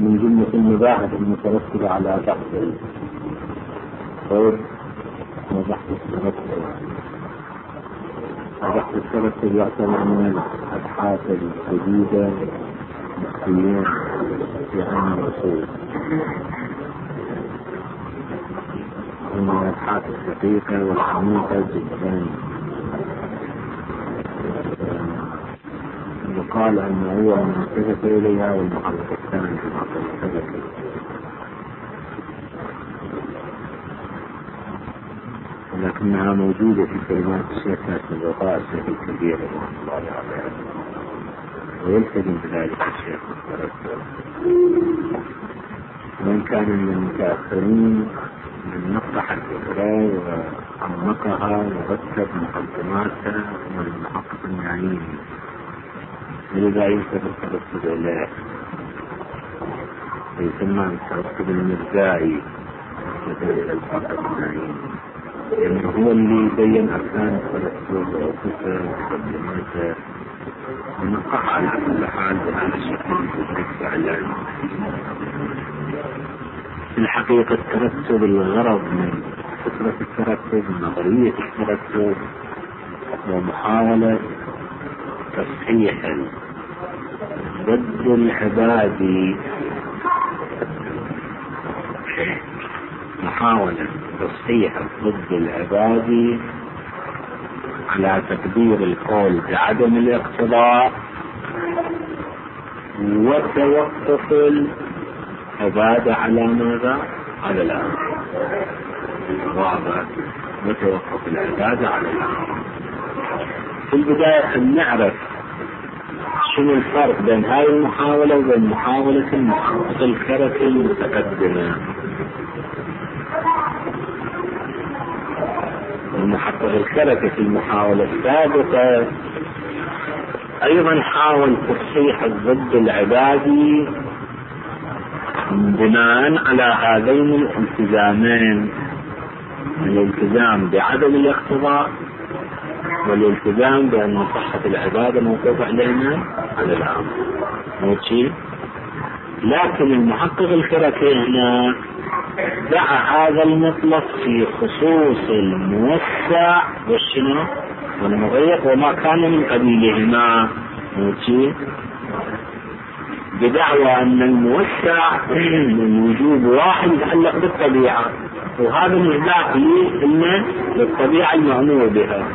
من جملة المباحث المترتبة على بحث الصوت وبحث الترتب. بحث الترتب يعتبر من الأبحاث الجديدة نسبيا في علم الأصول، من الأبحاث الدقيقة والعميقة جدا. يقال أن هو من التفت إليها والمحقق الثاني في بعض التفت، ولكنها موجودة في كلمات الشيخ ناصر الرقاء الشيخ الكبير رحمه الله عليه، ويلتزم بذلك الشيخ الترتب، وإن كان من المتأخرين من نصح الفكرة وعمقها ورتب مقدماتها والمحقق النعيم، لذا ينسب الترتب إليه، ويسمى الترتب المرجعي مثل المحقق النعيم، لأنه هو اللي بين أركان الترتب وأسسه ومقدماته ونقح على كل حال بهذا الشكل فعلا. في الحقيقة الترتب الغرض من فكرة الترتب، نظرية الترتب، ومحاولة تصحيح الضد العبادي، محاولة تصحيح الضد العبادي على تقدير القول بعدم الاقتضاء وتوقف العبادة على ماذا؟ على الأمر. واضح؟ وتوقف العبادة على الأمر. في البداية أن نعرف شنو الفرق بين هذه المحاولة وبين محاولة المحقق الكركي المتقدمة. المحقق الكركي في المحاولة السابقة أيضا حاول تصحيح الضد العبادي بناء على هذين الالتزامين، الالتزام بعدم الاقتضاء والالتزام بأن صحة العبادة موقوفة علينا على الأمر. موجي. لكن المحقق الكركي هنا دعا هذا المطلق في خصوص الموسع والشنو والمضيق وما كان من قبيلهما. موجي. بدعوى أن الموسع من وجود واحد يتعلق بالطبيعة، وهذا مصداق إن للطبيعة المأمور بها،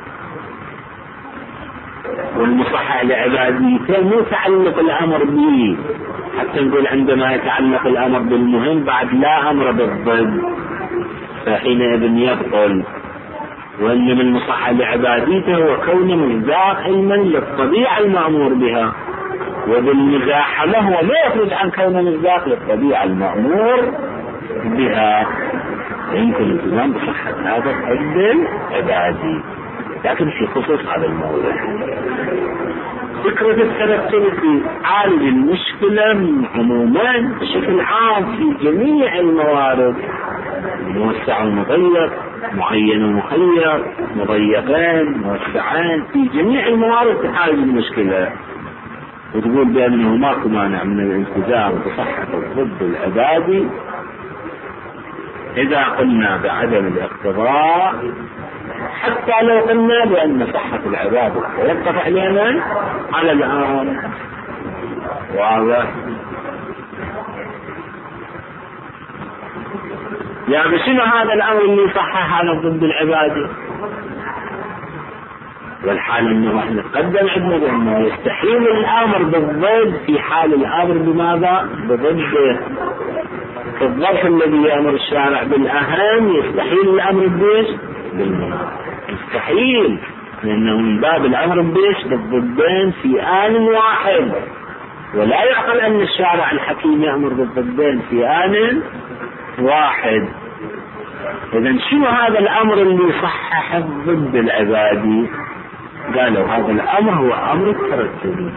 والمصحح لعباديته مو تعلق الأمر به، حتى نقول عندما يتعلق الأمر بالمهم بعد لا أمر بالضد فحينئذ يبطل، وإن من المصحح لعباديته هو كونه مصداق علما للطبيعة المأمور بها، وبالمزاحمة هو لا يخرج عن كونه مصداق للطبيعة المأمور بها. يمكن الالتزام بصحة هذا الحد العبادي، لكن في خصوص هذا الموضوع فكرة الترتب في عالج المشكلة عموما بشكل عام في جميع الموارد، موسع ومضيق، معين ومخير، مضيقين موسعين، في جميع الموارد تعالج المشكلة، وتقول بأنه ماكو مانع من الالتزام بصحة الضد العبادي إذا قلنا بعدم الاقتضاء، حتى لو قلنا بأن صحة العبادة يتفق علينا على الآن. واضح؟ يعني شنو هذا الأمر اللي يصحح على ضد العبادة؟ والحال انه احنا نقدم عندنا بانه يستحيل الامر بالضد في حال الامر بماذا؟ بضده. في الظرف الذي يأمر الشارع بالاهم يستحيل الامر بيش؟ بالمناسب. يستحيل، لانه من باب الامر بيش بالضدين في آن واحد، ولا يعقل ان الشارع الحكيم يأمر بالضدين في آن واحد. اذا شنو هذا الامر اللي يصحح الضد العبادي؟ قالوا هذا الأمر هو أمر الترتبي.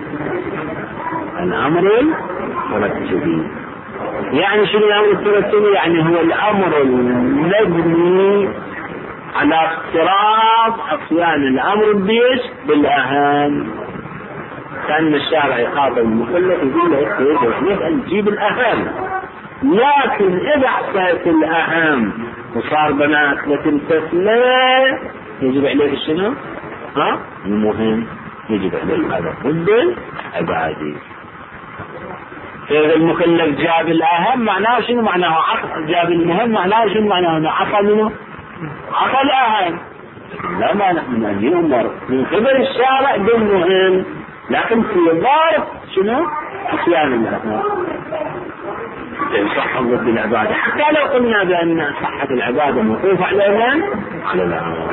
الأمر الترتبي يعني شنو الأمر الترتبي؟ يعني هو الأمر المبني على افتراض أصيان الأمر بيش بالأهم. كان الشارع يخاطب المكلف يقول له يجب عليك أن تجيب الأهم، لكن إذا أعطيت الأهم وصار بنات لتمتثله يجب عليك شنو؟ المهم يجب عليك هذا ضد العبادي. فإذا المكلف جاب الأهم معناه شنو؟ معناه جاب المهم، معناه شنو؟ معناه أنه عطى منه؟ عطى الأهم. لا، ما نحن أن يؤمر من قبل الشارع بالمهم، لكن في ظرف شنو؟ عصيان الأهم صح ضد العبادة. حتى لو قلنا بأن صحة العبادة موقوفة على من؟ على الأمر.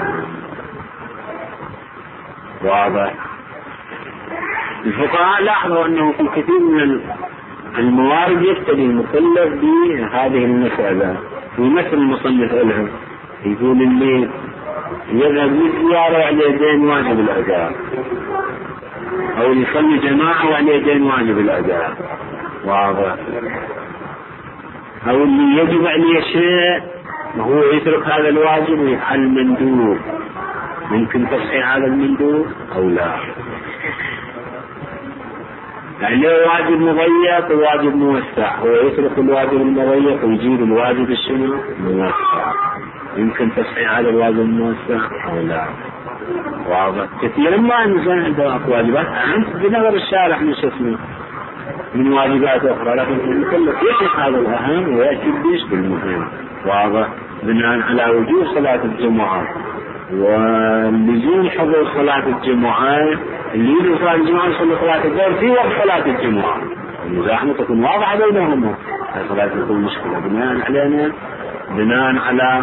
واضح. الفقهاء لاحظوا أنه في كثير من الموارد يفتدي المكلف بهذه المسألة، ويمثل المصنف لهم يقول اللي يذهب للزيارة وعلى يدين واجب الأداء، أو يصلي جماعة وعلى يدين واجب الأداء. واضح. أو اللي يجب عليه شيء وهو يترك هذا الواجب ويفعل المندوب، ممكن تصحيح هذا المندوب أو لا. يعني واجب مضيق وواجب موسع، هو يترك الواجب المضيق ويجيب الواجب الشنو موسع، يمكن تصحيح هذا الواجب الموسع أو لا. واضح. كثيرا ما الإنسان عنده واجبات أهم بنظر الشارع من واجبات أخرى، لكن المكلف يشرح هذا الأهم ويأتي بيش بالمهم. واضح. بناء على وجوب صلاة الجمعة ولزوم حضور صلاة الجمعة، اللي يجب صلاة الجمعة يصلي صلاة الظهر في وقت صلاة الجمعة، المزاحمة تكون واضحة بينهما، صلاة تكون مشكلة بناء على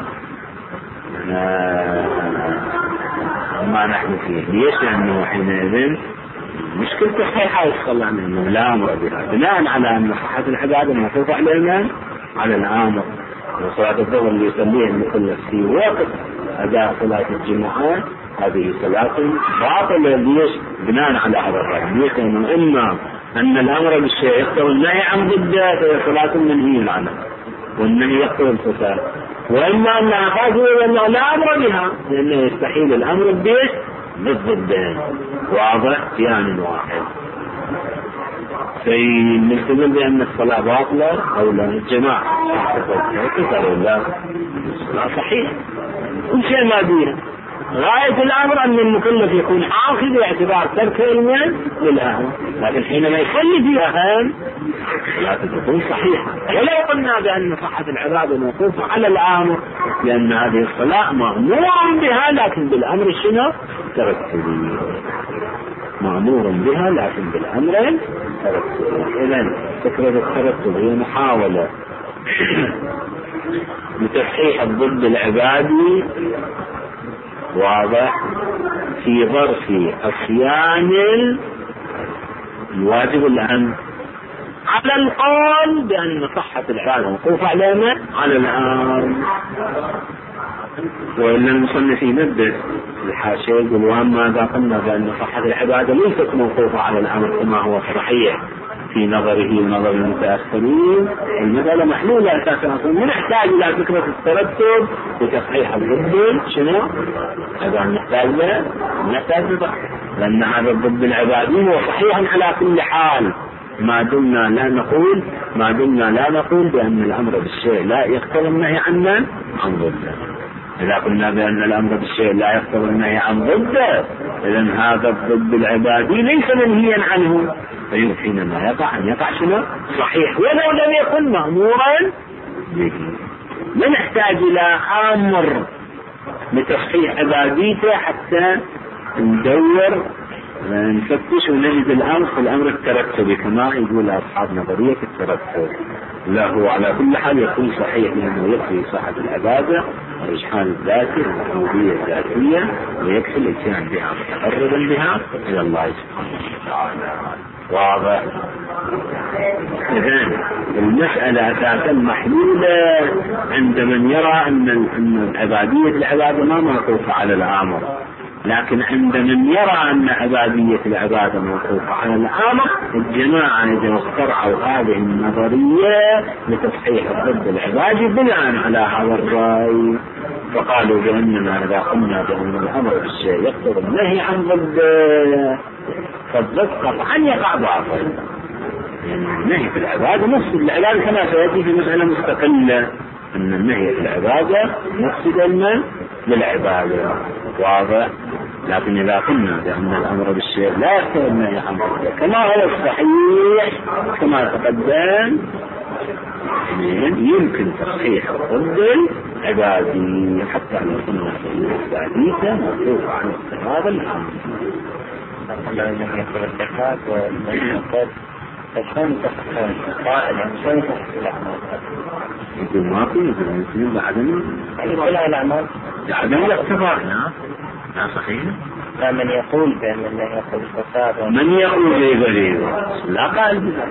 ما نحن فيه. ليش؟ لأنه حينئذ مشكلة تصحيحها يصلى عنه لا أمر بها، بناء على أن صحة العبادة موقوفة على من؟ على الأمر. وصلاة الظهر اللي يصليها المكلف في وقت أداء صلاة الجمعة هذه صلاة باطلة. ليش؟ بناء على هذا الرأي. ليش؟ لأنه إما أن الأمر بالشيء يقتضي النهي عن ضده فهي صلاة منهي عنها والنهي يقتضي الفساد، وإما أنها خاصة أنه لا أمر بها لأنه يستحيل الأمر به بالضدين. واضح؟ كيان واحد. فنلتزم بأن الصلاة باطلة أو لا؟ الجماعة كثر لا صحيح، كل شيء ما بيها. غاية الأمر أن المكلف يكون عاقل باعتبار ترك المال للأهم، لكن حينما يصلي فيها أهم لا تكون صحيحة. ولو قلنا بأن صحة العبادة موقوفة على الأمر لأن هذه الصلاة مأمور بها لكن بالأمر شنو؟ ترتبي. مأمور بها لكن بالأمر ترتبي. إذن فكرة الترتب هي محاولة لتصحيح الضد العبادي. واضح. في ظرف عصيان الواجب الأهم على القول بأن صحة العبادة موقوفة على من؟ على الأمر. وإلا المصنف ينبه الحاشية يقول وأما إذا قلنا بأن صحة العبادة ليست موقوفة على الأمر كما هو صحيح في نظره ونظر المتأخرين، المسألة محلولة أساسا، من نحتاج إلى فكرة الترتب لتصحيح الضد شنو؟ هذا نحتاج له، لأن هذا الضد العبادي هو صحيح على كل حال ما دمنا لا نقول بأن الأمر بالشيء لا يقتضي النهي عن ضده. إذا قلنا بأن الأمر بالشيء لا يقتضي النهي عن ضده إذن هذا الضد العبادي ليس منهيا عنه، فيمكننا يقع شنو؟ صحيح ولو لم يكن مأمورا به. لا نحتاج إلى أمر لتصحيح عباديته حتى ندور نفتش ونجد الأمر في الأمر الترتبي كما يقول أصحاب نظرية الترتب. لا، هو على كل حال يكون صحيح لأنه يكفي صحة العبادة الرجحان الذاتي المحمودية الذاتية ويكفي الاتيان بها متقربا بها إلى الله سبحانه وتعالى. واضح. إذن المسألة أساسا محلولة عند من يرى أن العبادة ما موقوفة على الأمر، لكن عند من يرى أن عبادية العبادة موقوفة على الأمر الجماعة إذا اخترعوا هذه النظرية لتصحيح الضد العبادي بناء على هذا الرأي، فقالوا بأننا إذا قلنا بأن الأمر بالشيء يقتضي النهي عن ضده الضد قطعا يقع باطل. يعني النهي في العبادة نفس العبادة كما سيأتي في مسألة مستقلة، أن النهي في العبادة نفس علما للعبادة واضح. لكن إذا قلنا بأن الأمر بالشيء لا يختلف النهي عن فعله كما هو الصحيح كما تقدم، يمكن تصحيح الضد العبادي حتى لو كنا في الحديثة موضوع عن الصحابة الأمر. لا لم يكن الزكاة والنهي الضد فشون تفصيل قائلا شون تفصيل يقول ما في المسلمين بعدم كلها الأعمال بعدم الاختبار. لا صحيح. لا من يقول بأن الله يقول الفساد من يقول بذلك لا قال بذلك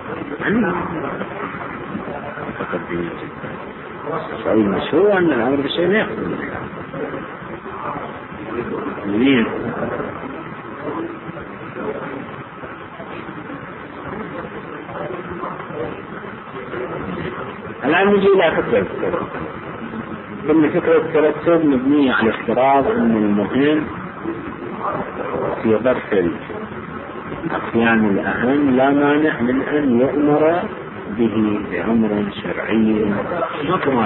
الصحيح المشهور أن الأمر بالشيء لا يقول ليه. الآن نجي إلى فكرة الترتب. ضمن فكرة الترتب مبنية على افتراض أن المهم في ظرف الأقيام الأهم لا مانع من أن يؤمر به بأمر شرعي مطلوب.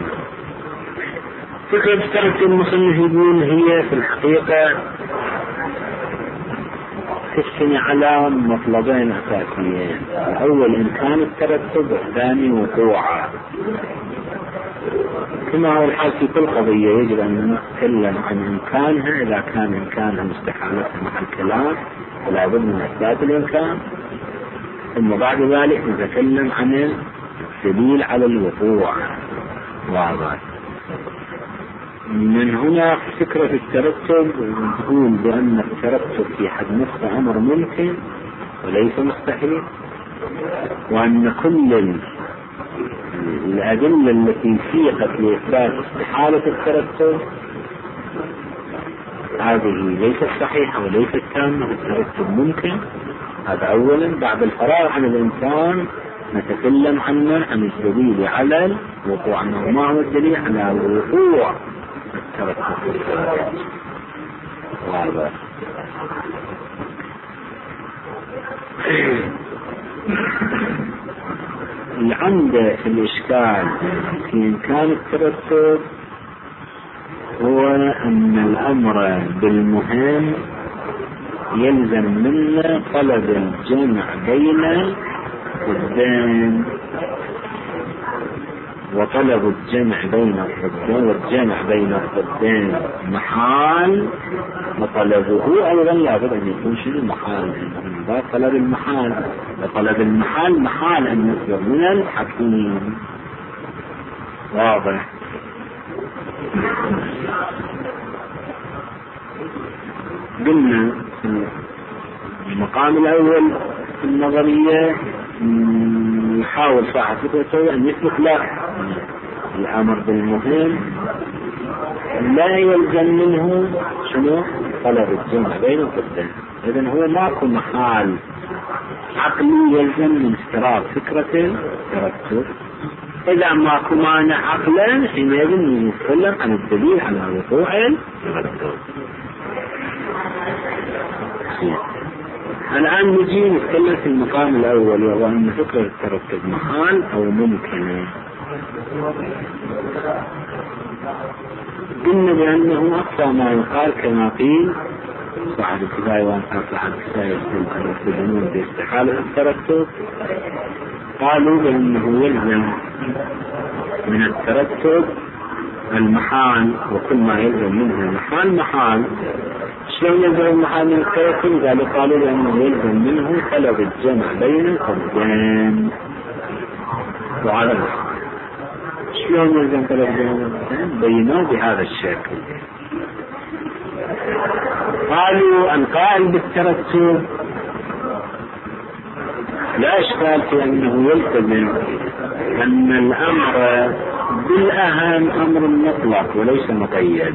فكرة الترتب المصنف يقول هي في الحقيقة تشتمل على مطلبين أساسيين: الأول إمكان الترتب، والثاني وقوعه. كما هو الحال في كل قضية يجب أن نتكلم عن إمكانها. إذا كان إمكانها مستحالتها مع الكلام فلا بد من إثبات الإمكان، ثم بعد ذلك نتكلم عن الدليل على الوقوع. واضح. من هنا فكرة الترتب تقول بأن الترتب في حد نفسه أمر ممكن وليس مستحيل، وأن كل الأدلة التي سيقت لإثبات استحالة الترتب هذه ليست صحيحة وليست تامة، الترتب ممكن. هذا أولا. بعد الفراغ عن الإمكان نتكلم عن الدليل على الوقوع، أنه ما هو الدليل على الوقوع الترتب. واضح. اللي عنده الإشكال في إمكان الترتب هو أن الأمر بالمهم يلزم منا طلب الجمع بين الضدين، وطلب الجمع بين الضدين والجمع بين الضدين محال، وطلبه أيضا لابد أن يكون شيء محال. طلب المحال، وطلب المحال محال أن يصدر من الحكيم. واضح. قلنا المقام الأول في النظرية يحاول صاحب فكرته أن يثبت لا الأمر بالمهم لا يلزم منه شنو طلب الجمع بين الضدين. إذن هو ماكو محال عقلي يلزم من افتراض فكرة الترتب. إذا ماكو مانع عقلا حينئذ نتكلم عن الدليل على وقوع الترتب. الآن نجي نتكلم في المقام الأول، وهو أن فكرة الترتب محال أو ممكنة. قلنا بأنه أقصى ما يقال كما قيل صاحب الكفاية وأنصار صاحب الكفاية يستدلون باستحالة الترتب. قالوا بأنه يلزم من الترتب المحال، وكل ما يلزم منه المحال محال. شلون يلزم المحال من الترتب؟ قالوا بأنه يلزم منه طلب الجمع بين الضدين. وعلى الحال شلون يلزم طلب الجمع بين الضدين؟ بينوا بهذا الشكل. قالوا القائل بالترتب لا إشكال في أنه يلتزم أن الأمر بالأهم أمر مطلق وليس مقيد،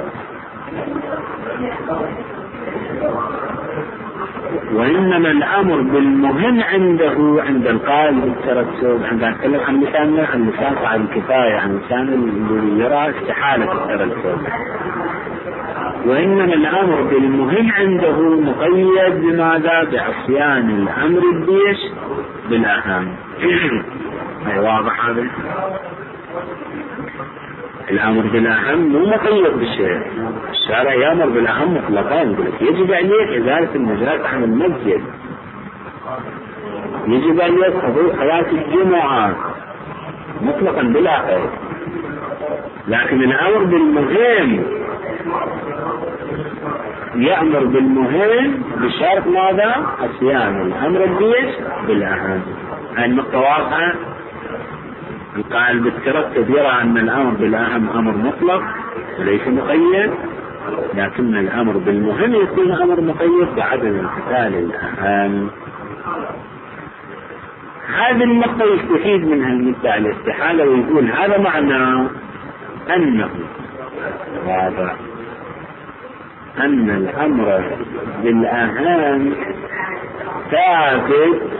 وإنما الأمر بالمهم عنده عند القائل بالترتب. عندما نتكلم عن لساننا عن لسان صاحب الكفاية، عن لسان اللي يرى استحالة الترتب، وإنما الأمر بالمهم عنده مقيد بماذا؟ بعصيان الأمر الديش بالأهم. واضح هذا؟ الأمر بالأهم مو مقيد بالشيء، الشارع يأمر بالأهم مطلقا، يقول لك يجب عليك إزالة النجاسة عن المسجد، يجب عليك حضور صلاة الجمعة مطلقا بلا قيد. لكن الأمر بالمهم يأمر بالمهم بشرط ماذا؟ عصيان الأمر الديش بالأهم. النقطة واضحة. القائل بالترتب يرى أن الأمر بالأهم أمر مطلق وليس مقيد، لكن الأمر بالمهم يكون أمر مقيد بعدم امتثال الأهم. هذه النقطة يستفيد منها المدعي الاستحالة ويقول هذا معنى أنه واضح أن الأمر بالأهم ثابت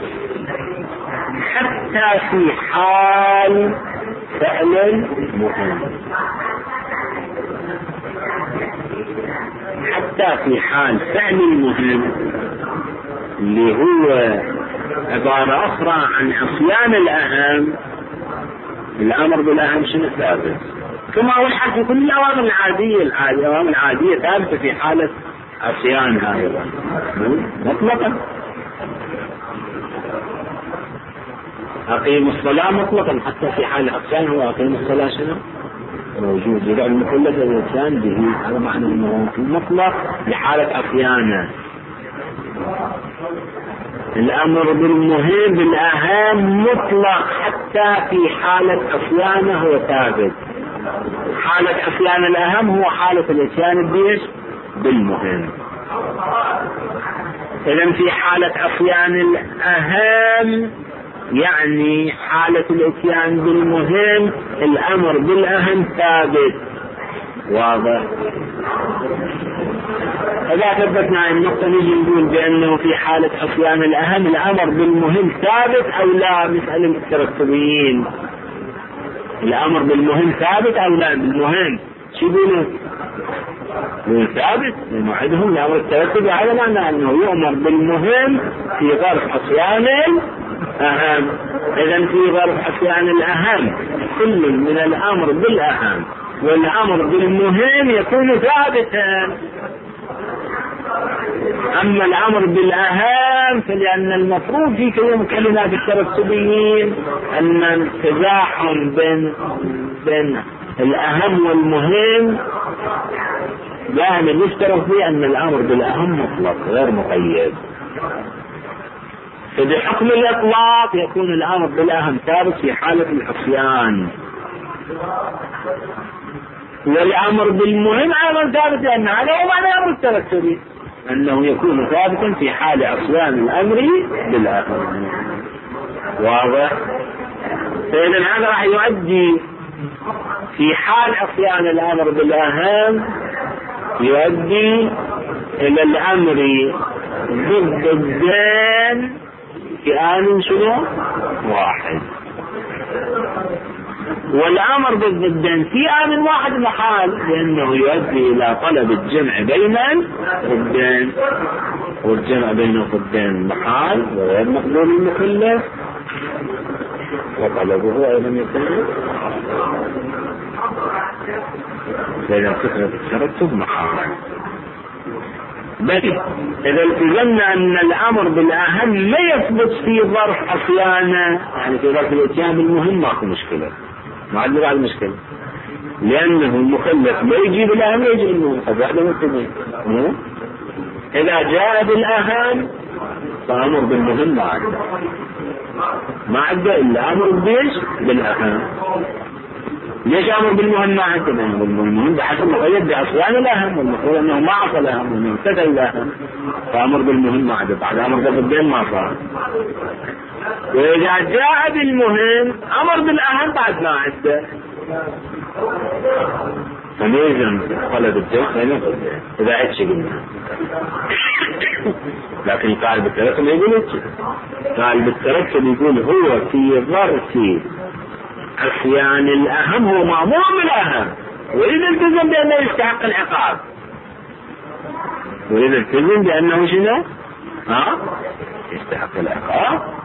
حتى في حال فعل مهم، حتى في حال فعل المهم اللي هو عبارة أخرى عن عصيان الأهم. الأمر بالأهم شنو ثابت؟ كما هو الحق في كل الأوامر العادية. الأوامر العادية ثابتة في حالة عصيانها أيضا مطلقا. أقيم الصلاة مطلقا حتى في حال عصيانها، وأقيم الصلاة شنو؟ موجود يدعو المكلف الإنسان به، هذا معنى أنه مطلق لحالة عصيانه. الأمر بالمهم بالأهم مطلق حتى في حالة عصيانه هو ثابت. حالة عصيان الأهم هو حالة الإتيان بيش بالمهم. إذن في حالة عصيان الأهم يعني حالة الإتيان بالمهم الأمر بالأهم ثابت. واضح؟ إذا ثبتنا النقطة نجي نقول بأنه في حالة عصيان الأهم الأمر بالمهم ثابت أو لا. مسألة الترتبيين الأمر بالمهم ثابت أو لا. بالمهم شو يقولون؟ ثابت موعدهم الأمر الترتبي، هذا معنى أنه يؤمر بالمهم في ظرف عصيان الأهم. إذن في ظرف عصيان الأهم كل من الأمر بالأهم والأمر بالمهم يكون ثابتا. أما الأمر بالأهم فلأن المفروض في كلمات الترتبيين أن تزاحم بين الأهم والمهم دائما يشترط فيه أن الأمر بالأهم مطلق غير مقيد. فبحكم الإطلاق يكون الأمر بالأهم ثابت في حالة العصيان، والأمر بالمهم أيضا ثابت، لأن هذا هو معنى الأمر الترتبي أنه يكون ثابتا في حال عصيان الأمر بالأهم. واضح؟ فإذا هذا راح يؤدي في حال عصيان الأمر بالأهم يؤدي إلى الأمر ضد الدين في آن شنو؟ واحد، والأمر ضد الدين في آن واحد محال، لأنه يؤدي إلى طلب الجمع بين الضدين، والجمع بين الضدين محال وغير مقبول المكلف، وطلبه أيضا يكون لأن فكرة الترتب محال. بل إذا التزمنا أن الأمر بالأهم ما يثبت في ظرف عصيانه، يعني في ظرف الإتيان بالمهم ماكو مشكلة، ما عندنا بعد مشكلة، لأنه المكلف لا يجيب الأهم يجيب المهم، هذا متفق. إذا جاء بالأهم فأمر بالمهم ما عنده إلا أمر بيش بالأهم. ليش أمر بالمهم ما عنده؟ بالمهم بحسب مقيد بعصيان الأهم، والمفروض أنه ما عصى الأهم وأنه امتثل الأهم، فأمر بالمهم ما عنده، بعد أمر بالدين ما صار. وإذا جاء بالمهم أمر بالأهم بعد ما عنده، فليزم طلب الدين إذا عدش قلنا. لكن قال بالترتب يقول قال بالترتب يقول هو في ظرف عصيان الأهم هو مأمور بالأهم، وإذا التزم بأنه يستحق العقاب، وإذا التزم بأنه شنو؟ يستحق العقاب،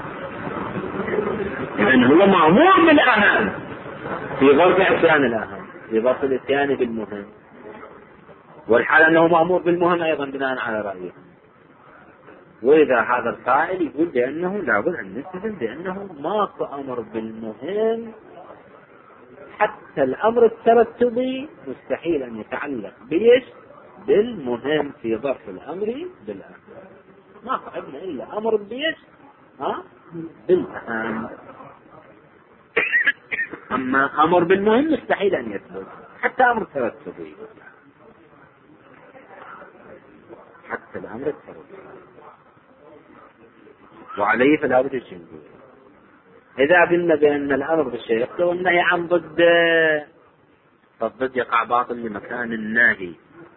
لأن هو مأمور بالأهم في ظرف عصيان الأهم، في ظرف الاتيان بالمهم، والحال أنه مأمور بالمهم أيضا بناء على رأيه. وإذا هذا القائل يقول بأنه لابد أن نلتزم بأنه ماكو أمر بالمهم، حتى الأمر الترتبي مستحيل أن يتعلق بيش بالمهم في ظرف الأمر بالأهم. ماكو عندنا إلا أمر بيش بالأهم، أما أمر بالمهم مستحيل أن يثبت، حتى أمر ترتبي، حتى الأمر الترتبي. وعليه فلا بد الجنبه. إذا قلنا بأن الأمر بالشيء يقتضي والنهي عن ضده، فالضد يقع باطل لمكان النهي.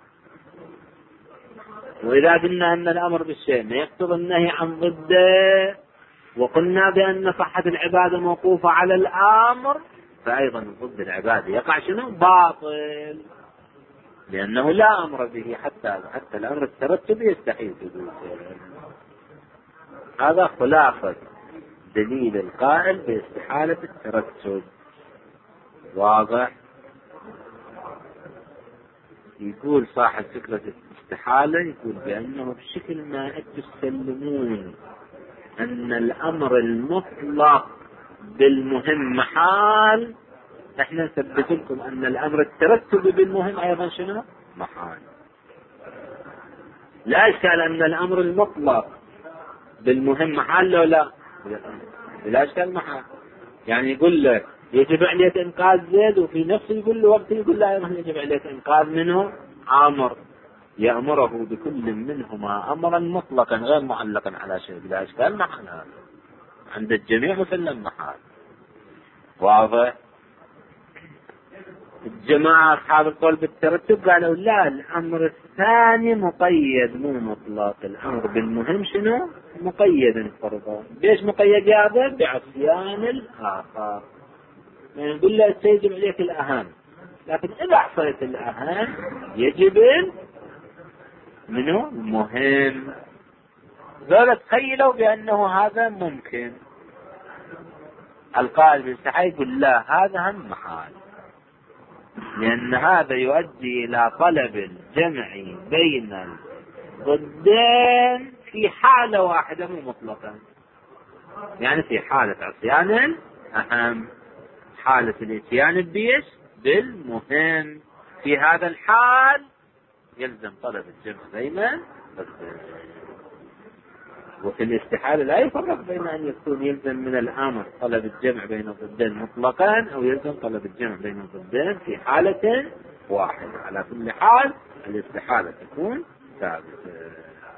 وإذا قلنا أن الأمر بالشيء ما يقتضي النهي عن ضده، وقلنا بأن صحة العبادة موقوفة على الأمر، فأيضا ضد العبادة يقع شنو؟ باطل، لأنه لا أمر به، حتى الأمر الترتبي يستحيل حدوثه. هذا خلاصة دليل القائل باستحالة الترتب. واضح؟ يقول صاحب فكرة الاستحالة، يقول بأنه بشكل ما تسلمون أن الأمر المطلق بالمهم محال، احنا نثبت لكم أن الأمر الترتب بالمهم أيضا شنو؟ محال. لا إشكال أن الأمر المطلق بالمهم محال لو لا؟ لا إشكال محال. يعني يقول له يجب عليك إنقاذ زيد، وفي نفس يقول له وقت يقول له أيضا يجب عليك إنقاذ منه عامر، يأمره بكل منهما أمرا مطلقا غير معلقا على شيء، بلا إشكال محال. هذا عند الجميع مسلم محال. واضح؟ الجماعة أصحاب القول بالترتب قالوا لا، الأمر الثاني مقيد مو مطلق، الأمر بالمهم شنو؟ مقيد فرضا. ليش مقيد يا هذا؟ بعصيان الآخر. يعني نقول له يجب عليك الأهم، لكن إذا حصلت الأهم يجب منه مهم. ذولا تخيلوا بأنه هذا ممكن، القائل بالسحي يقول لا، هذا هم محال، لأن هذا يؤدي إلى طلب الجمع بين الضدين في حالة واحدة مو مطلقا. يعني في حالة عصيان الأهم، حالة الاتيان بيش بالمهم، في هذا الحال يلزم طلب الجمع بين الضدين. وفي الاستحالة لا يفرق بين أن يكون يلزم من الأمر طلب الجمع بين الضدين مطلقا، أو يلزم طلب الجمع بين الضدين في حالة واحدة. على كل حال الاستحالة تكون ثابتة.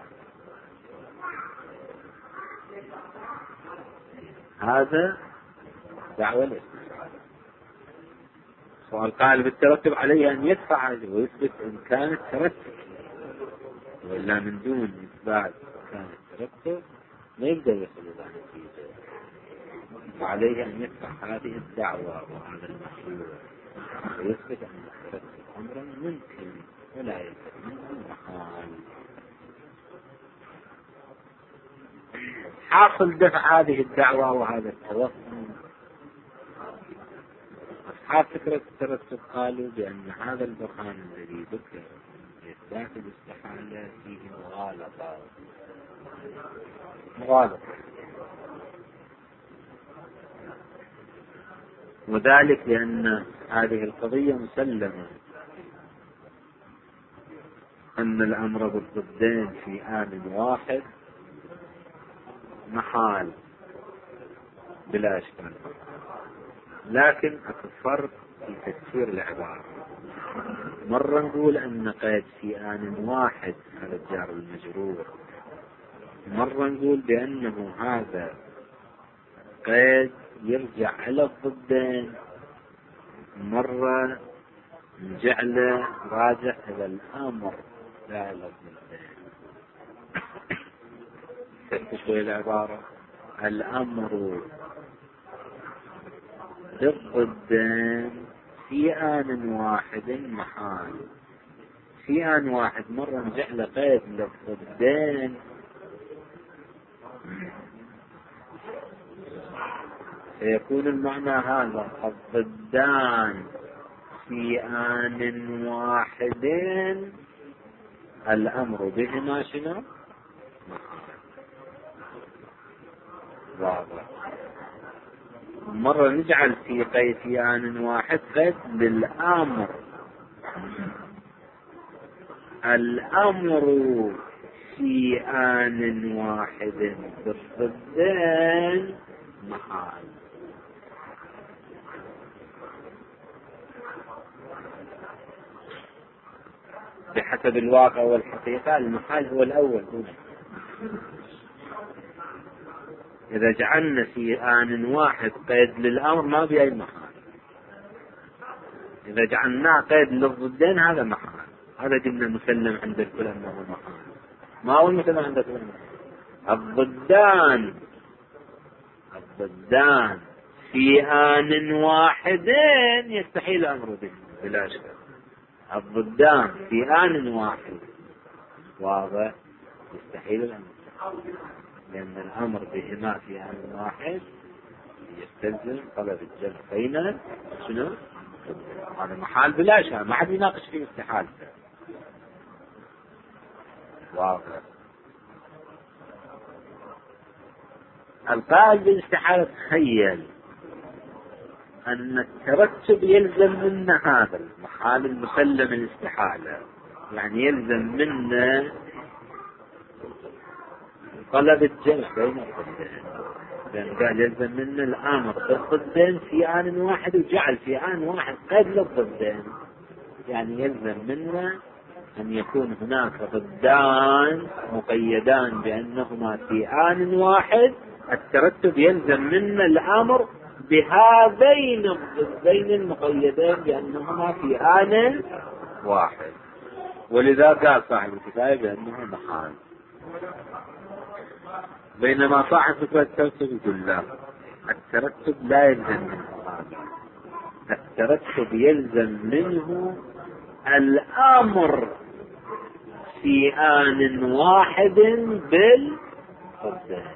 هذا دعوة الاستحالة. سؤال قال بالترتب عليه أن يدفع ويثبت إمكان الترتب، وإلا من دون إثبات إمكان الترتب ما يقدر يصل إلى نتيجة. فعليه أن يدفع هذه الدعوة وهذا المشروع ويثبت أن الترتب أمرا ممكن ولا يلزم منه محال. حاصل دفع هذه الدعوة وهذا التوهم، أصحاب فكرة الترتب قالوا بأن هذا البرهان الذي ذكر إثبات الاستحالة فيه مغالطة، وذلك لأن هذه القضية مسلمة أن الأمر بالضدين في آن واحد محال بلا إشكال، لكن أكثر في تفسير العبارة. مرة نقول أن قيد في آن واحد هذا الجار المجرور، مرة نقول بأنه هذا قيد يرجع على الضدين، مرة نجعله راجع إلى الأمر لا إلى الضدين. تشوي العبارة الأمر بالضدين في آن واحد محال، في آن واحد مرة نجعل قيد للضدين فيكون المعنى هذا: الضدان في آن واحد الأمر بهما شنو؟ واضح. مرة نجعل في قيد في آن واحد قيد للأمر، الأمر في آن واحد بالضدين محال. بحسب الواقع والحقيقة المحال هو الأول هنا. إذا جعلنا في آن واحد قيد للأمر ما في أي محال، إذا جعلناه قيد للضدين هذا محال. هذا قلنا مسلم عند الكل أنه محال. ما هو المسلم عند الكل؟ الضدان في آن واحد يستحيل الأمر به بلا شك. الضدان في آن واحد واضح يستحيل الأمر، لأن الأمر بهما في آن واحد يستلزم طلب الجمع بين شنو؟ هذا محال بلا شك، ما حد يناقش فيه استحالته. واضح. القائل بالاستحالة تخيل أن الترتب يلزم منا هذا المحال المسلم الاستحالة، يعني يلزم منا طلب الجمع بين الضدين، لأن قال يلزم منا الأمر بالضدين في آن واحد وجعل في آن واحد قيد للضدين، يعني يلزم منا أن يكون هناك ضدان مقيدان بأنهما في آن واحد. الترتب يلزم منا الأمر بهذين الضدين المقيدين بأنهما في آن واحد، ولذا قال صاحب الكتاب بأنه محال. بينما صاحب الترتب يقول لا، الترتب لا يلزم منه هذا، الترتب يلزم منه الأمر في آن واحد بالضدين.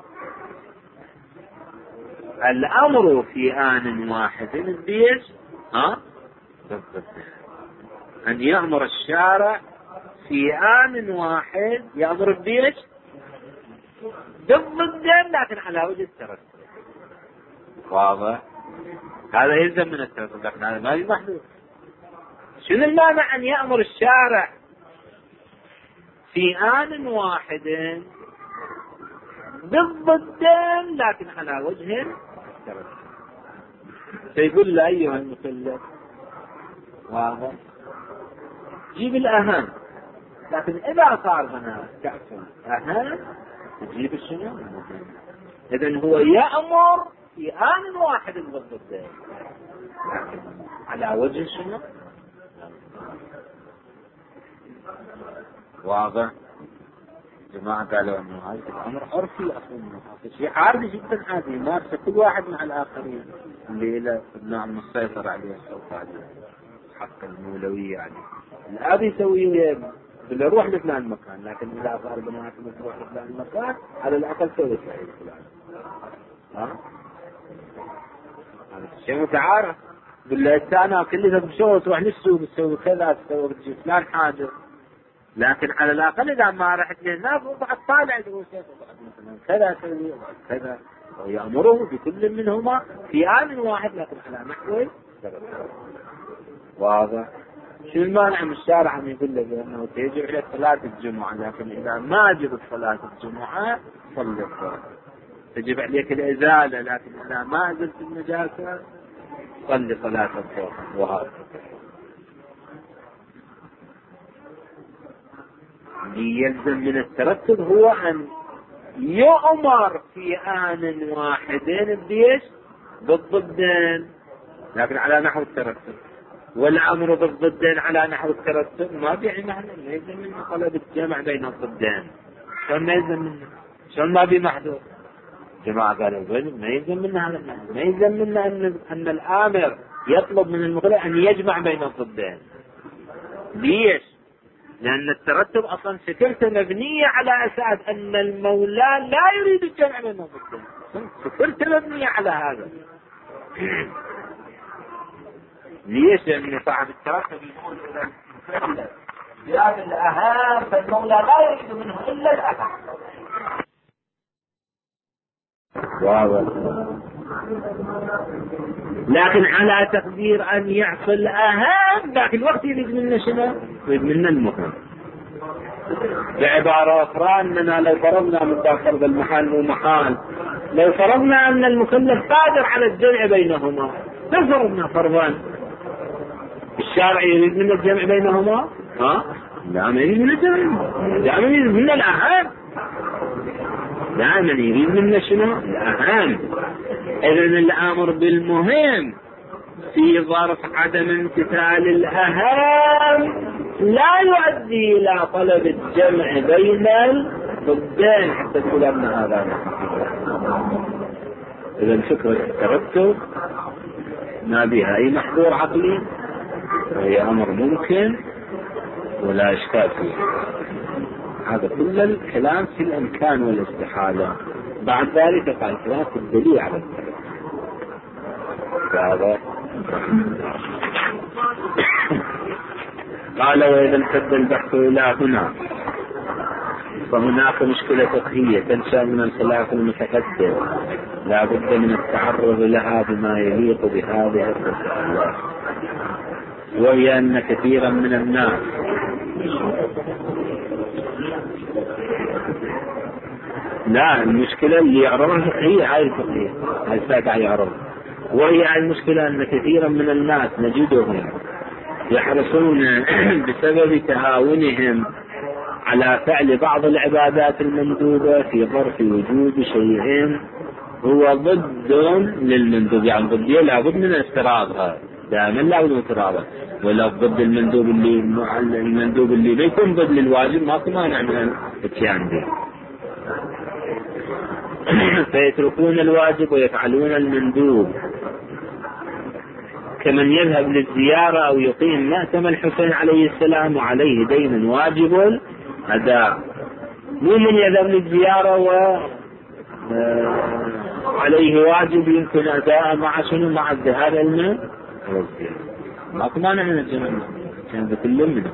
الأمر في آن واحد بيش بالضدين. أن يأمر الشارع في آن واحد يأمر بيش بالضدين لكن على وجه الترتب. واضح؟ هذا يلزم من الترتب لكن هذا ما محدود. شنو المانع أن يأمر الشارع في آن واحد بالضدين لكن على وجه الترتب؟ سيقول له أيها المكلف واضح جيب الأهم، لكن إذا صار هنا تأكل أهم تجيب الشنو؟ إذن هو يأمر في آن واحد بالضدين لكن على وجه شنو؟ واضح. جماعة قالوا انه هذا الامر عرفي اصلا، شيء عادي جدا عادي يمارسه كل واحد مع الاخرين اللي له النوع المسيطر عليه السلطة عليه حق المولوية عليه. الاب يسوي بلا روح لفلان مكان، لكن اذا صار بنات تروح لفلان مكان على الاقل سوي فعل فلان. هذا شيء متعارف. بالله انا كل اذا بشوي تروح للسوق تسوي كذا تسوي تجيب فلان حاجه، لكن على الاقل اذا ما رحت لهناك وبعد طالع يقول مثلا كذا سوي كذا، ويأمره بكل منهما في آن واحد لكن على نحو. واضح. شو المانع من الشارع ان يقول له بانه يجب عليك صلاة الجمعة، لكن اذا ما جبت صلاة الجمعة صلي الظهر. تجب عليك الازالة، لكن اذا ما ازلت النجاسة صلي صلاة الظهر. وهذا يلزم من الترتب هو أن يؤمر في آن واحد بيش بالضدين لكن على نحو الترتب، والأمر بالضدين على نحو الترتب ما بيعني معنى ما يلزم منه طلب الجمع بين الضدين. شلون ما يلزم منه؟ شلون ما بمحدود؟ جماعة قالوا ما يلزم منه هذا، ما يلزم منه أن الآمر يطلب من المطلع أن يجمع بين الضدين. ليش؟ لأن الترتب أصلا فكرته مبنية على أساس أن المولى لا يريد الجمع بين الضدين، فكرته مبنية على هذا. ليش؟ لأن صاحب الترتب يقول إذا زياد الأهم فالمولى لا يريد منه إلا الأهم. واضح. لكن على تقدير أن يحصل أهم، لكن الوقت يريد منا شنو؟ يريد منا المهم. بعبارة أخرى أننا لو فرضنا متأخر بالمحال ومحال، لو فرضنا أن المكلف قادر على الجمع بينهما، لو فرضنا فرضا الشارع يريد منا الجمع بينهما؟ دائما يريد منا الجمع، دائما يريد منا الأهم، دائما يريد منا شنو؟ الأهم. إذن الأمر بالمهم في ظرف عدم امتثال الأهم لا يؤدي إلى طلب الجمع بين الضدين حتى تقول أن هذا. إذن فكرة الترتب ما بها أي محظور عقلي، وهي أمر ممكن ولا إشكال فيه. هذا كل الكلام في الإمكان والاستحالة. بعد ذلك قال كلام في الدليل على الترتب. هذا قال وإذا امتد البحث إلى هنا فهناك مشكلة فقهية تنشأ من الخلاف المتقدم لا بد من التعرض لها بما يليق بهذه الرسالة، وهي أن كثيرا من الناس لا المشكلة اللي يعرضها فقهية، هاي الفقهية هاي الساعة يعرضها، وهي المشكلة أن كثيرا من الناس نجدهم يحرصون بسبب تهاونهم على فعل بعض العبادات المندوبة في ظرف وجود شيء هو ضد للمندوب، يعني ضدية لابد من افتراضها، دائما لابد من افتراضها، ولا ضد المندوب اللي بيكون ضد للواجب ما مانع من الاتيان به. فيتركون الواجب ويفعلون المندوب، كمن يذهب للزيارة أو يقيم مأتم الحسين عليه السلام وعليه دين واجب أداء، مو من يذهب للزيارة وعليه واجب يمكن أداء مع شنو مع الذهاب إلى ما مانع من الجمع، كان بكل منه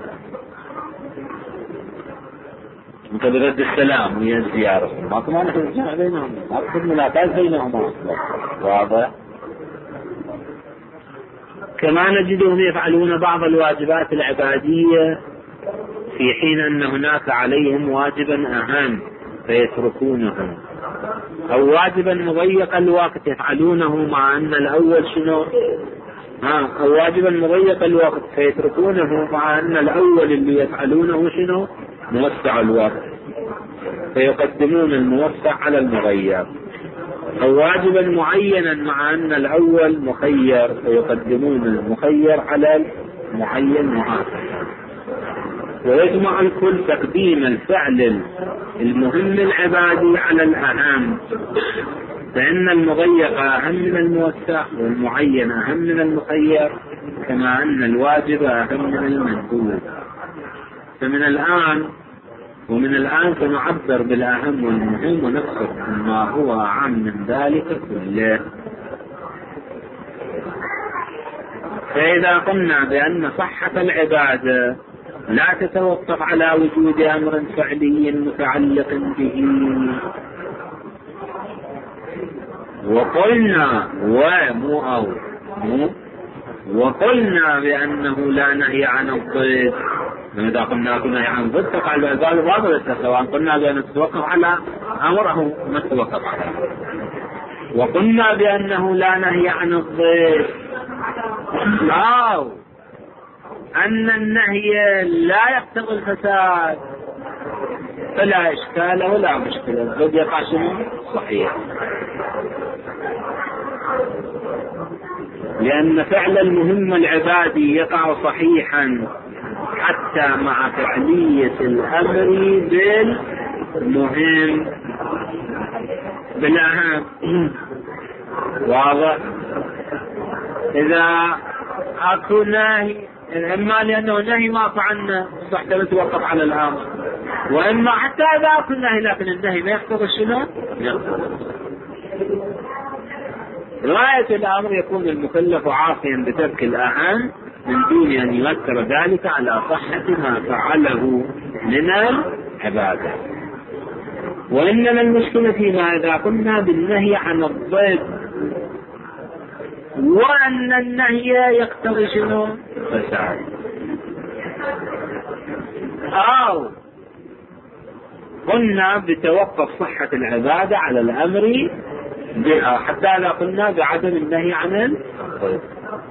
انت برد السلام ويا الزيارة ما مانع من الجمع بينهم، ما تكون ملاقات بينهما. واضح. كما نجدهم يفعلون بعض الواجبات العبادية في حين أن هناك عليهم واجبا أهم فيتركونه، أو واجبا مضيق الوقت يفعلونه مع أن الأول شنو أو واجبا مضيق الوقت فيتركونه مع أن الأول اللي يفعلونه شنو موسع الوقت فيقدمون الموسع على المضيق، أو واجبا معينا مع أن الأول مخير فيقدمون المخير على المعين وهكذا. ويجمع الكل تقديم الفعل المهم العبادي على الأهم، فإن المضيق أهم من الموسع والمعين أهم من المخير، كما أن الواجب أهم من المندوب. ومن الآن سنعبر بالأهم والمهم ونقصد ما هو أعم من ذلك كله. فإذا قلنا بأن صحة العبادة لا تتوقف على وجود أمر فعلي متعلق به، وقلنا بأنه لا نهي عن الضد، إذا قلنا نهي عن الضد تقع العبادة باطلة، سواء قلنا بأن تتوقف على أمره ما تتوقف عليه. وقلنا بأنه لا نهي عن الضد أو أن النهي لا يقتضي الفساد فلا إشكال ولا مشكلة، الضد يقع شنو صحيح، لأن فعل المهم العبادي يقع صحيحا حتى مع فعلية الأمر بالمهم بالأهم. واضح. إذا أكو نهي إما لأنه النهي معفى عنه فاحتمل يتوقف على الأمر، وإما حتى إذا أكل النهي لكن النهي ما يقتضي شنو؟ غاية الأمر يكون المكلف عاصيا بترك الأهم من دون أن يؤثر ذلك على صحة ما فعله من العبادة. وإنما المشكلة فيما إذا قلنا بالنهي عن الضد وأن النهي يقتضي شنو؟ فساد، أو قلنا بتوقف صحة العبادة على الأمر بها حتى إذا قلنا بعدم النهي عن الضد،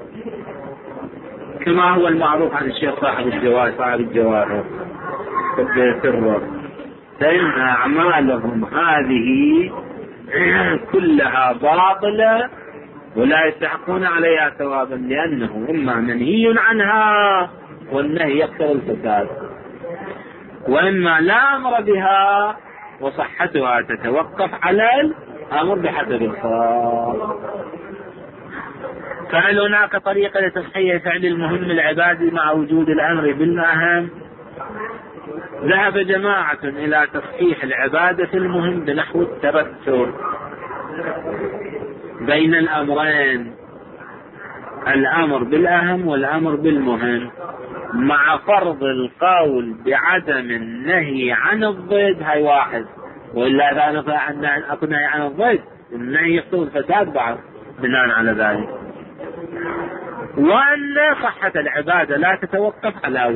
كما هو المعروف عن الشيخ صاحب الجواهر سره، فإن أعمالهم هذه كلها باطلة ولا يستحقون عليها ثوابا، لأنه إما منهي عنها والنهي يقتضي الفساد، وإما لا أمر بها وصحتها تتوقف على الأمر بحسب الخاص. فهل هناك طريقة لتصحيح فعل المهم العبادي مع وجود الأمر بالأهم؟ ذهب جماعة إلى تصحيح العبادة المهم بنحو الترتب بين الأمرين، الأمر بالأهم والأمر بالمهم، مع فرض القول بعدم النهي عن الضد. هاي واحد، وإلا إذا نفع أكون نهي عن الضد النهي يقتضي الفساد بعد بناء على ذلك، وأن صحة العبادة لا تتوقف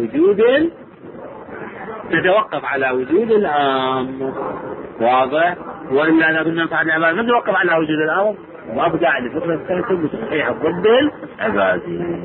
على وجود الأمر. واضح؟ وإلا إذا كنا صحة العبادة ما تتوقف على وجود الأمر وأبدأ لفكرة الترتب وتصحيح الضد العبادي.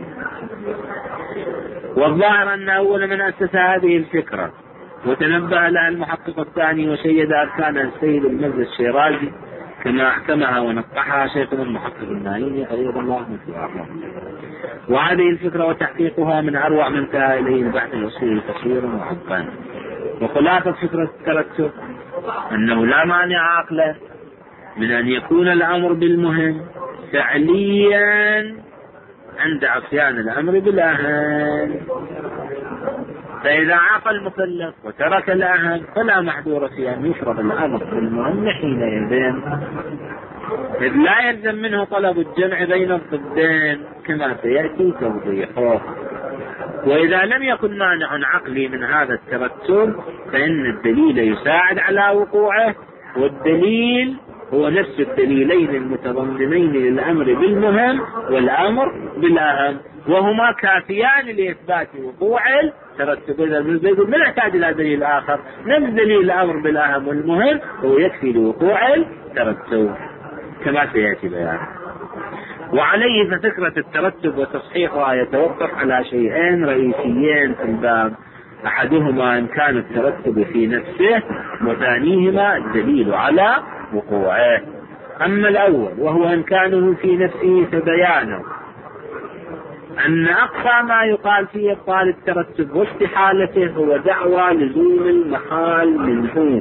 والظاهر أن أول من أسس هذه الفكرة وتنبه لها المحقق الثاني وشيد أركانها السيد المجد الشيرازي كما أحكمها ونقحها شيخنا المحقق النائي أيضا الله مثله. وهذه الفكرة وتحقيقها من أروع من انتهى إليه البحث الأصولي كثيرا وحقا. وخلاصة فكرة الترتب أنه لا مانع عقلا من أن يكون الأمر بالمهم فعليا عند عصيان الأمر بالأهم، فإذا عاق المكلف وترك الأهم فلا محذور في أن يفرض الأمر بالمهم حينئذ، إذ لا يلزم منه طلب الجمع بين الضدين كما سيأتي توضيحه. وإذا لم يكن مانع عقلي من هذا الترتب فإن الدليل يساعد على وقوعه، والدليل هو نفس الدليلين المتضمنين للأمر بالمهم والأمر بالأهم، وهما كافيان لإثبات وقوع الترتب. إذا من يحتاج إلى دليل آخر، نفس دليل الأمر بالأهم والمهم هو يكفي لوقوع الترتب كما سيأتي بيانه. وعليه ففكرة الترتب وتصحيحها يتوقف على شيئين رئيسيين في الباب، أحدهما إمكان الترتب في نفسه، وثانيهما الدليل على وقوعه. أما الأول وهو إمكانه في نفسه فبيانه أن أقصى ما يقال في إبطال الترتب واستحالته هو دعوى لزوم المحال منه.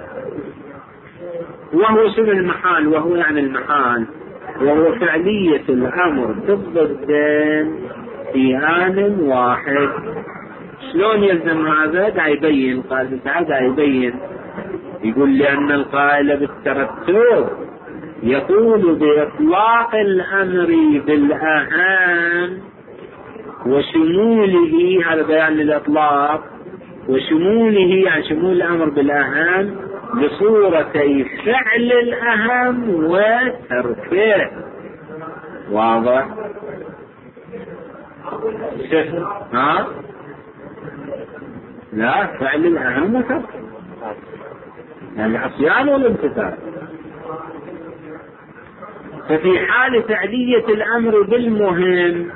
وهو شنو المحال؟ وهو يعني المحال وهو فعلية الأمر بالضدين في آن واحد. شلون يلزم هذا؟ دا يبين قال تعالى، دا يبين يقول لأن القائل بالترتب يقول بإطلاق الأمر بالأهم وشموله، هذا بيان للإطلاق، وشموله يعني شمول الأمر بالأهم بصورتي فعل الأهم وتركه. واضح؟ ها؟ لا، فعل الأهم وتركه يعني العصيان والامتثال. ففي حال فعلية الأمر بالمهم،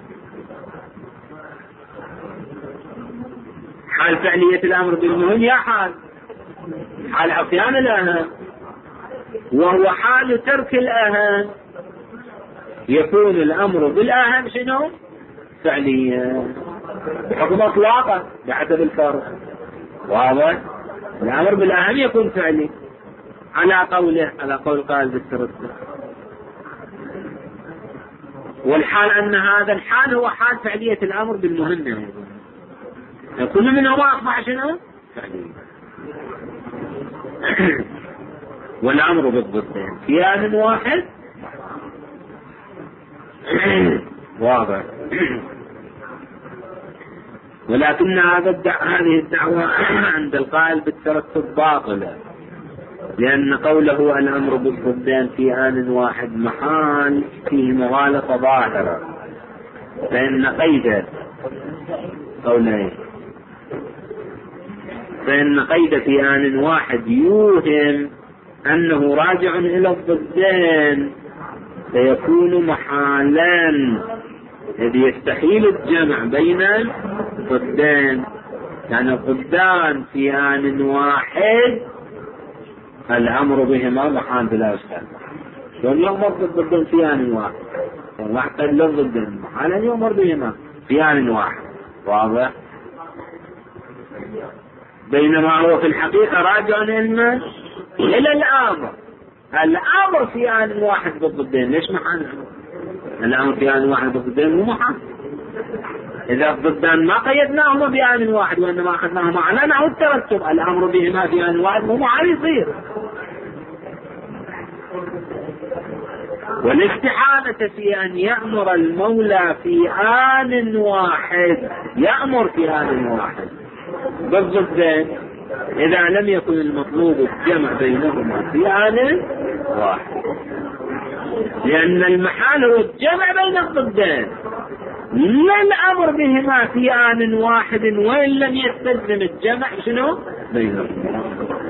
حال فعلية الأمر بالمهم يا حال عصيان الأهم، وهو حال ترك الأهم، يكون الأمر بالأهم شنو؟ فعليا بحكم إطلاقا بحسب الفرق. واضح؟ الأمر بالأهم يكون فعلي على قوله، على قول قائل بالترتب. والحال أن هذا الحال هو حال فعلية الأمر بالمهم، كل منهما أصبح شنو؟ فعلية. والأمر بالضدين في آن واحد واضح. ولكن هذه الدعوة عند القائل بالترتب باطلة، لأن قوله الأمر بالضدين في آن واحد محال فيه مغالطة ظاهرة، فإن قيد قولين، فإن قيد في آن واحد يوهم أنه راجع إلى الضدين فيكون محالا، إذ يستحيل الجمع بين الضدين، يعني الضدان في آن واحد الأمر بهما محال بلا إشكال. شلون يؤمر بالضدين في آن واحد؟ واحد للضدين محالا يؤمر بهما في آن واحد، واضح؟ بينما هو في الحقيقة راجع إلى الأمر في آن واحد بالضدين. ليش محال؟ الأمر في آن واحد بالضدين مو محال. إذا الضدان ما قيدناهما بآن واحد وإنما أخذناهما على نحو الترتب، الأمر بهما في آن واحد مو محال يصير. والاستحالة في أن يأمر المولى في آن واحد، يأمر في آن واحد بالضدين إذا لم يكن المطلوب الجمع بينهما في آن واحد، لأن المحال هو الجمع بين الضدين، لا الأمر بهما في آن واحد وإن لم يستلزم الجمع شنو بينهما.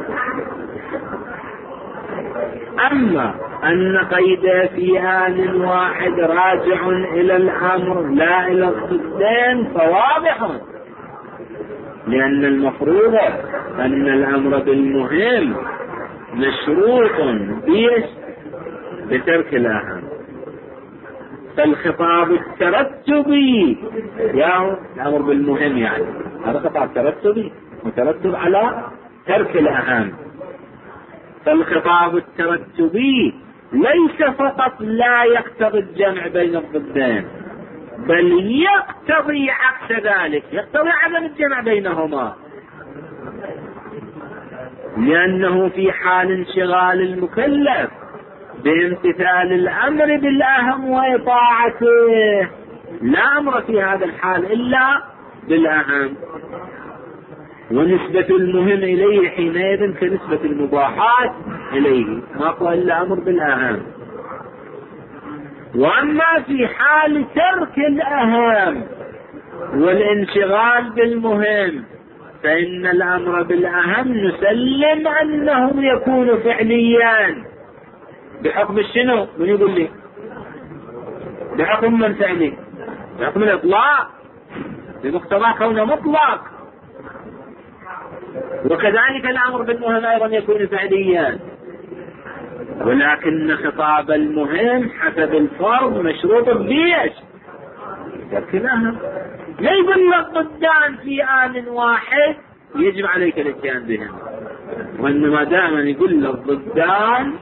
أما أن قيد في آن واحد راجع إلى الأمر لا إلى الضدين فواضح، لأن المفروض أن الأمر بالمهم مشروط بترك الأهم، فالخطاب الترتبي يعني الأمر بالمهم، يعني هذا خطاب ترتبي مترتب على ترك الأهم. فالخطاب الترتبي ليس فقط لا يقتضي الجمع بين الضدين، بل يقتضي عكس ذلك، يقتضي عدم الجمع بينهما، لأنه في حال انشغال المكلف بامتثال الأمر بالأهم وإطاعته لا أمر في هذا الحال إلا بالأهم، ونسبة المهم إليه حينئذ كنسبة المباحات إليه، ما قال إلا أمر بالأهم. وأما في حال ترك الأهم والانشغال بالمهم فإن الأمر بالأهم نسلم أنه يكون فعليا بحكم الشنو؟ من يقول لي؟ بحكم من فعلي؟ بحكم الإطلاق، بمقتضى كونه مطلق. وكذلك الأمر بالمهم أيضا يكون فعليا، ولكن خطاب المهم حسب الفرض مشروط بيش ترك الأهم. لا يقول لك ضدان في آن واحد يجب عليك الاتيان بهم، وإنما دائما يقول لك ضدان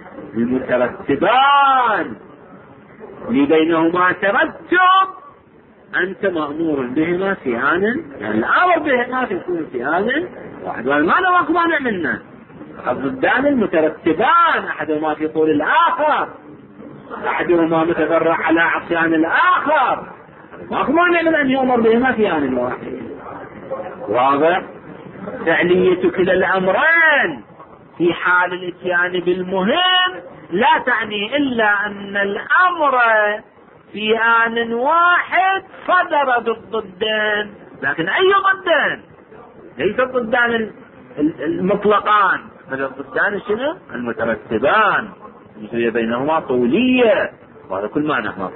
المترتبان اللي بينهما ترتب أنت مأمور بهما في آن، يعني الأمر بهما يكون في آن واحد، وما ماكو مانع منه. الضدان المترتبان أحدهما في طول الآخر، أحدهما متفرع على عصيان الآخر، ماكو مانع من أن يؤمر بهما في آن واحد، واضح؟ فعلية كلا الأمرين في حال الاتيان بالمهم لا تعني إلا أن الأمر في آن واحد صدر بالضدين، لكن أي ضدين؟ ليس الضدان المطلقان، بل الضدان شنو؟ المترتبان التي بينهما طولية، وهذا كل ما نحن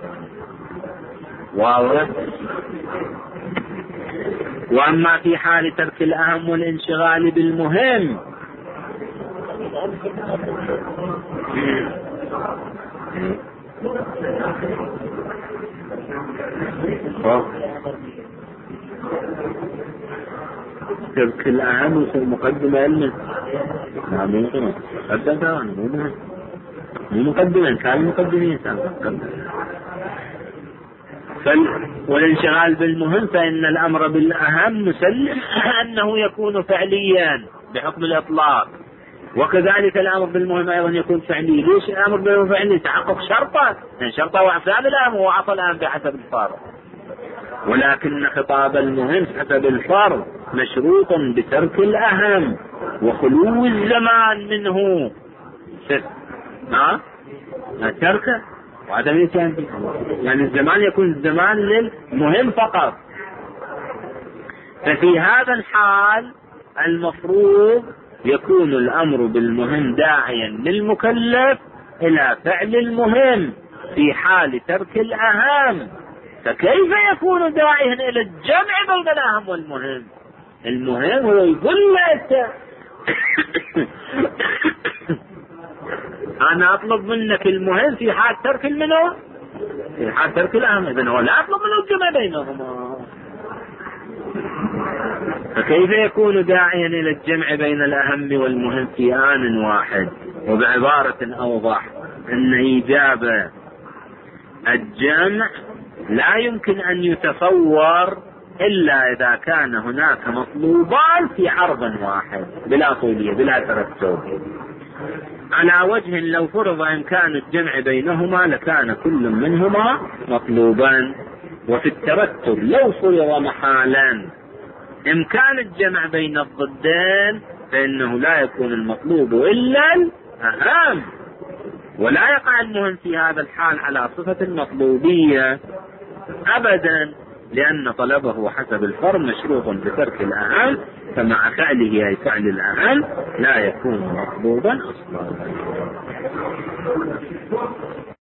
واضح. وأما في حال ترك الأهم والانشغال بالمهم ترك الأهم في المقدمة علما مو مقدمة كان المقدمين والانشغال بالمهم فإن الأمر بالأهم نسلم أنه يكون فعليا بحكم الإطلاق، وكذلك الأمر بالمهم أيضا يكون فعلي. ليش الأمر بالمهم فعلي؟ تحقق شرطه، يعني شرطه وأفعال الأمر وعطى الأمر بحسب الفرض، ولكن خطاب المهم حسب الفرض مشروط بترك الأهم وخلو الزمان منه، تركه وعدم الاتيان به، يعني الزمان يكون الزمان للمهم فقط. ففي هذا الحال المفروض يكون الأمر بالمهم داعيا للمكلف إلى فعل المهم في حال ترك الأهم، فكيف يكون داعيا إلى الجمع بين الأهم والمهم؟ المهم هو يقول لك أنا أطلب منك المهم في حال ترك المنع، في حال ترك الأهم، إذن هو لا أطلب منه الجمع بينهما. فكيف يكون داعيا إلى الجمع بين الأهم والمهم في آن واحد؟ وبعبارة أوضح أن إيجاب الجمع لا يمكن أن يتصور إلا إذا كان هناك مطلوبان في عرض واحد بلا طولية بلا ترتب. على وجه لو فرض إمكان الجمع بينهما لكان كل منهما مطلوبا، وفي الترتب لو فرض محالا إمكان الجمع بين الضدين فإنه لا يكون المطلوب إلا الأهم، ولا يقع المهم في هذا الحال على صفة المطلوبية أبدا، لأن طلبه حسب الفرض مشروط بترك الأهم، فمع فعله أي فعل الأهم لا يكون مطلوبا أصلا.